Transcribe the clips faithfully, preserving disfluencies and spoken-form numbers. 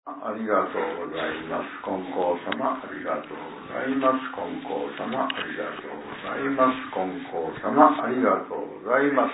ありがとうございます。金光様、ありがとうございます。金光様、ありがとうございます。金光様、ありがとうございます。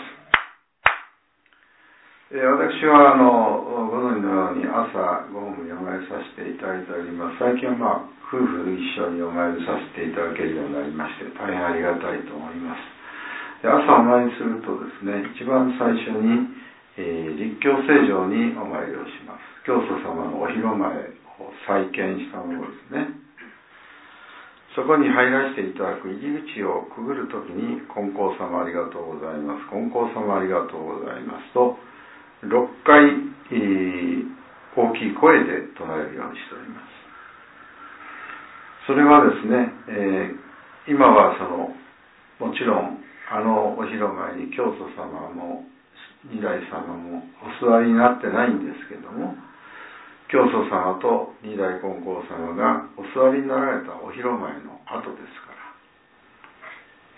えー、私はあのご存知のように朝ご本にお参りさせていただいております。最近はまあ夫婦一緒にお参りさせていただけるようになりまして、大変ありがたいと思います。で、朝お参りするとですね、一番最初に、えー、立教聖城にお参りをします。教祖様のお広間を再建したものですね。そこに入らせていただく入り口をくぐるときに、金光様ありがとうございます。金光様ありがとうございますと、ろっかい、えー、大きい声で唱えるようにしております。それはですね、えー、今はその、もちろん、あのお広間に教祖様も二代様もお座りになってないんですけども、教祖様と二代金光様がお座りになられたお広間の跡ですから、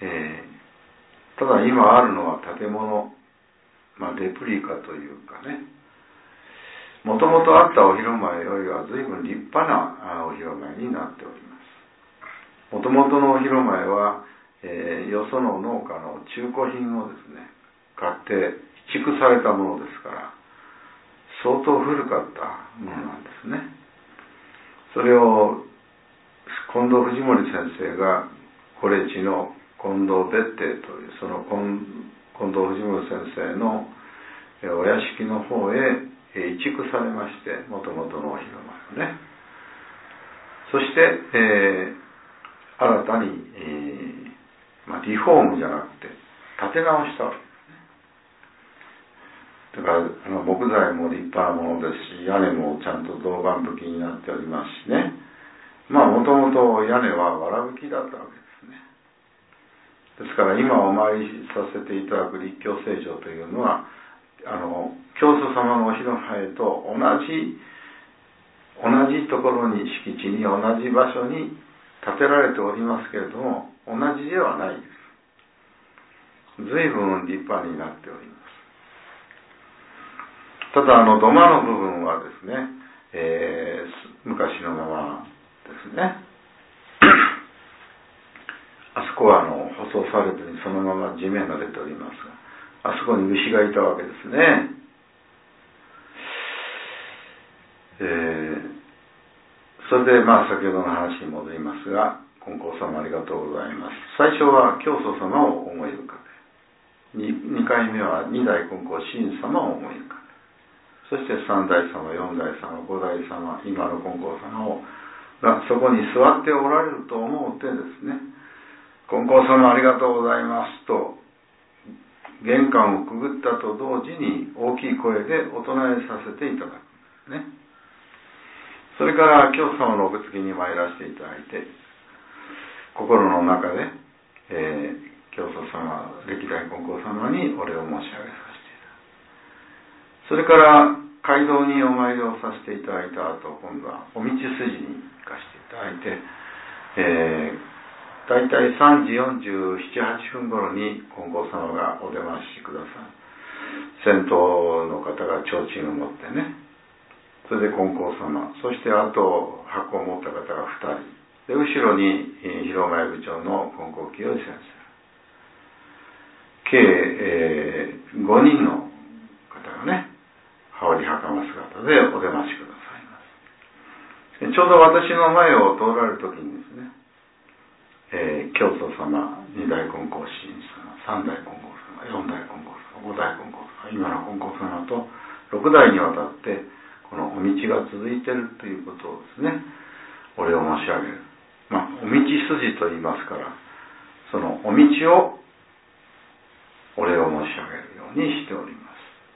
えー、ただ今あるのは建物、まあ、レプリカというかね、もともとあったお広間よりは随分立派なお広間になっております。もともとのお広間は、えー、よその農家の中古品をですね、買って移築されたものですから、相当古かったものなんですね。それを近藤藤森先生がコレ地の近藤別邸というその近藤藤森先生のお屋敷の方へ移築されまして、もともとのお広間をね。そして、えー、新たに、えーまあ、リフォームじゃなくて建て直したわけです。だからあの木材も立派なものですし、屋根もちゃんと銅板葺きになっておりますしね。まあもともと屋根は藁葺きだったわけですね。ですから今お参りさせていただく立教聖城というのは、あの教祖様のお広間へと同じ同じところに敷地に同じ場所に建てられておりますけれども、同じではないです。随分立派になっております。ただあの土間の部分はですね、えー、昔のままですね。あそこはあの舗装されずにそのまま地面が出ておりますが、あそこに牛がいたわけですね。えー、それでまあ先ほどの話に戻りますが、金光様ありがとうございます。最初は教祖様を思い浮かべ、 2, 2回目は二代金光神様を思い浮かべ、そして三代様、四代様、五代様、今の金光様をがそこに座っておられると思うてですね、金光様ありがとうございますと玄関をくぐったと同時に大きい声でお唱えさせていただくんですね。それから教祖様のおくつきに参らせていただいて、心の中で、えー、教祖様、歴代金光様にお礼を申し上げさせていただく。それから街道にお参りをさせていただいた後、今度はお道筋に行かせていただいて、えー、大体さんじよんじゅうなな、はっぷん頃に金光様がお出ましください。先頭の方が提灯を持ってね、それで金光様、そしてあと箱を持った方がふたりで、後ろに広前部長の金光清先生、計、えー、ごにんの方がね、羽織袴姿でお出ましくださいます。ちょうど私の前を通られるときにですね、えー、教祖様、二代金光神様、三代金光様、四代金光様、五代金光様、今の金光様と六代にわたってこのお道が続いているということをですね、お礼を申し上げる。まあ、お道筋と言いますから、そのお道をお礼を申し上げるようにしております。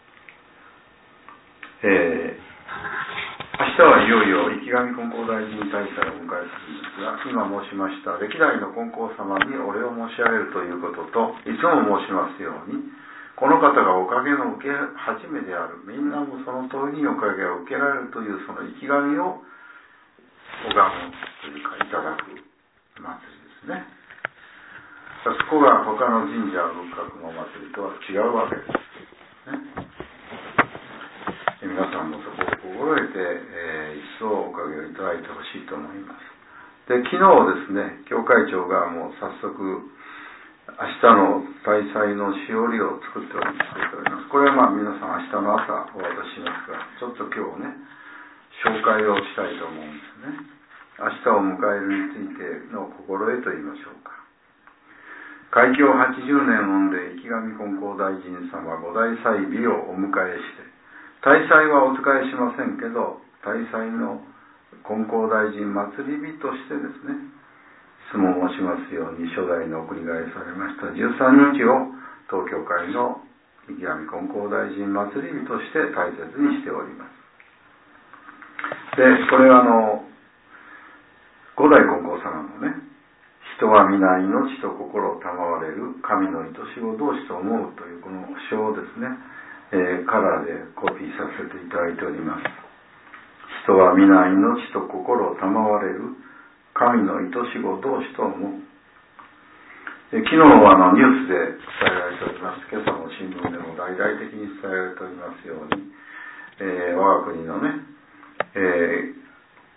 えー、明日はいよいよ池上金光大臣大祭を迎えするんですが、今申しました歴代の金光様にお礼を申し上げるということと、いつも申しますように、この方がおかげの受け始めである、みんなもその通りにおかげを受けられるというその池上を拝むというかいただく祭りですね。そこが他の神社仏閣のお祭りとは違うわけですね。皆さんもそこを心得て、えー、一層おかげをいただいてほしいと思います。で、昨日ですね、教会長がもう早速、明日の大祭のしおりを作っております。これはまあ皆さん明日の朝お渡ししますが、ちょっと今日ね、紹介をしたいと思うんですね。明日を迎えるについての心得と言いましょうか。開教はちじゅうねん御礼池上金光大臣様五大祭日をお迎えして、大祭はお使いしませんけど、大祭の金光大臣祭り日としてですね、質問をしますように初代の送り返されましたじゅうさんにちを東教会の池上金光大臣祭り日として大切にしております。で、これはあの五代金光様のね、人は皆命と心を賜われる神の愛し子同士と思うというこの書をですね、えー、カラーでコピーさせていただいております。人は皆命と心を賜われる神の愛し子同士と思う。で、昨日はあのニュースで伝えられております。今朝の新聞でも大々的に伝えられておりますように、えー、我が国のね、えー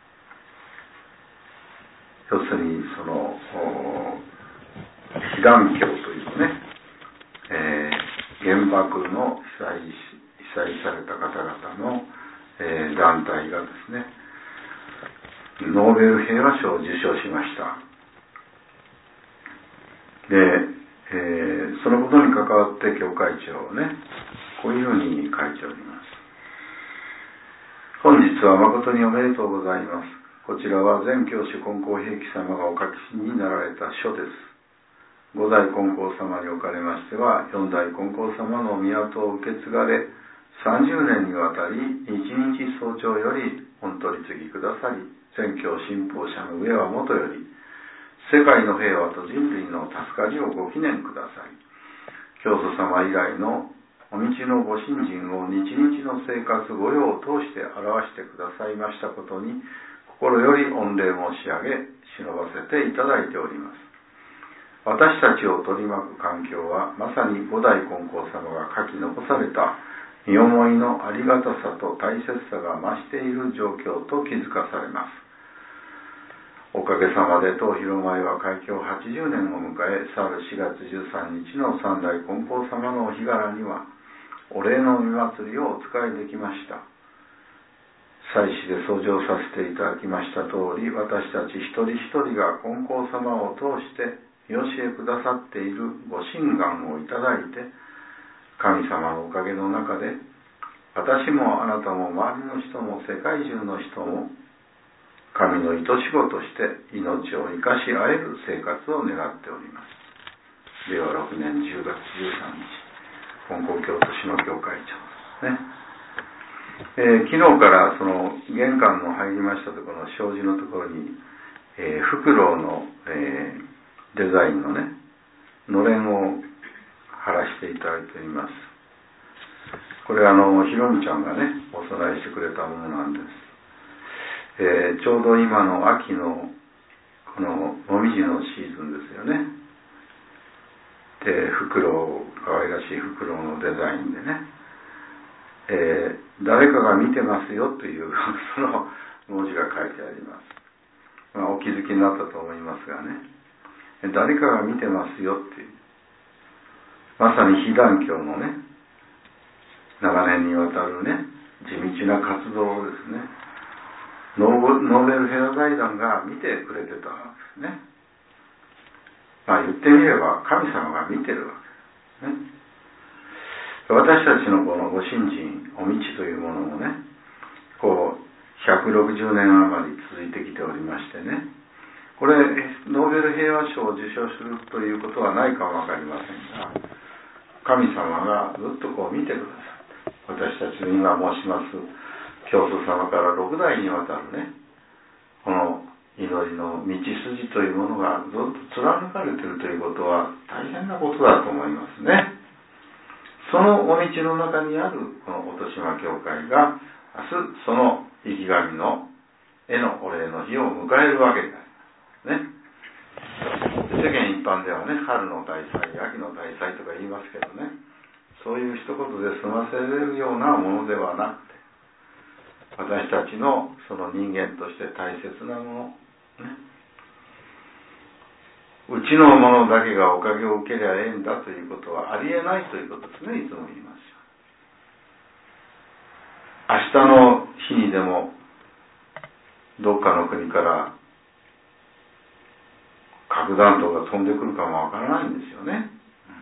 要するにその被団協というね、えー、原爆の被災し被災された方々の、えー、団体がですね、ノーベル平和賞を受賞しました。で、えー、そのことに関わって教会長をね、こういうふうに書いております。本日は誠におめでとうございます。こちらは全教主金光平記様がお書きになられた書です。五代金光様におかれましては、四代金光様の宮とを受け継がれ、さんじゅうねんにわたり、日々早朝より御取り次ぎくださり、全教信奉者の上はもとより、世界の平和と人類の助かりをご記念ください。教祖様以来のお道のご信心を日々の生活御用を通して表してくださいましたことに、心より御礼申し上げ、忍ばせていただいております。私たちを取り巻く環境は、まさに五代金光様が書き残された身思いのありがたさと大切さが増している状況と気づかされます。おかげさまで当広前は開教はちじゅうねんを迎え、去るしがつじゅうさんにちの三代金光様のお日柄には、お礼の御祭りをお使いできました。祭祀で奏上させていただきました通り、私たち一人一人が金光様を通して見教えくださっているご神願をいただいて、神様のおかげの中で、私もあなたも周りの人も世界中の人も、神の愛し子として命を生かし合える生活を願っております。れいわろくねんじゅうがつじゅうさんにち、金光京都市の教会長ですね。えー、昨日からその玄関の入りましたところの障子のところに、えー、フクロウの、えー、デザインのね、のれんを貼らせていただいております。これはあのひろみちゃんがね、お供えしてくれたものなんです。えー、ちょうど今の秋のこのもみじのシーズンですよね。で、フクロウ、可愛らしいフクロウのデザインでね、えー、誰かが見てますよというその文字が書いてあります。まあ、お気づきになったと思いますがね、誰かが見てますよっていう、まさに被団協のね、長年にわたるね、地道な活動をですね、ノーベル平和財団が見てくれてたわけですね。まあ言ってみれば神様が見てるわけですね。私たちのこのご信心、お道というものもね、こうひゃくろくじゅうねん余り続いてきておりましてね、これノーベル平和賞を受賞するということはないかもわかりませんが、神様がずっとこう見てくださって、私たちの今申します教祖様からろくだいにわたるね、この祈りの道筋というものがずっと貫かれているということは大変なことだと思いますね。そのお道の中にあるこの音島教会が明日その生き神の絵のお礼の日を迎えるわけですね。世間一般ではね、春の大祭、秋の大祭とか言いますけどね、そういう一言で済ませれるようなものではなくて、 私たちのその人間として大切なもの、ね、うちのものだけがおかげを受けりゃええんだということはありえないということですね。いつも言いますよ。明日の日にでもどっかの国から核弾頭が飛んでくるかもわからないんですよね。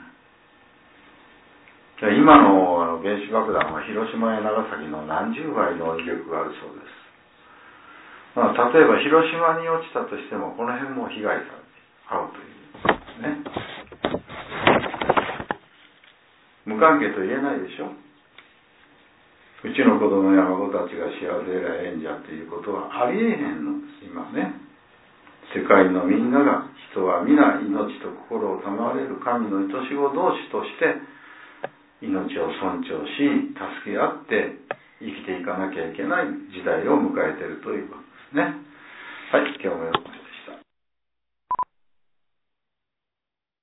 今の、あの原子爆弾は広島や長崎の何十倍の威力があるそうです。まあ、例えば広島に落ちたとしてもこの辺も被害されて合うというね。無関係と言えないでしょ。うちの子供や孫たちが幸せでらええんじゃということはありえへんのです今ね。世界のみんなが、人は皆命と心を賜れる神の愛し子同士として命を尊重し、助け合って生きていかなきゃいけない時代を迎えているということですね。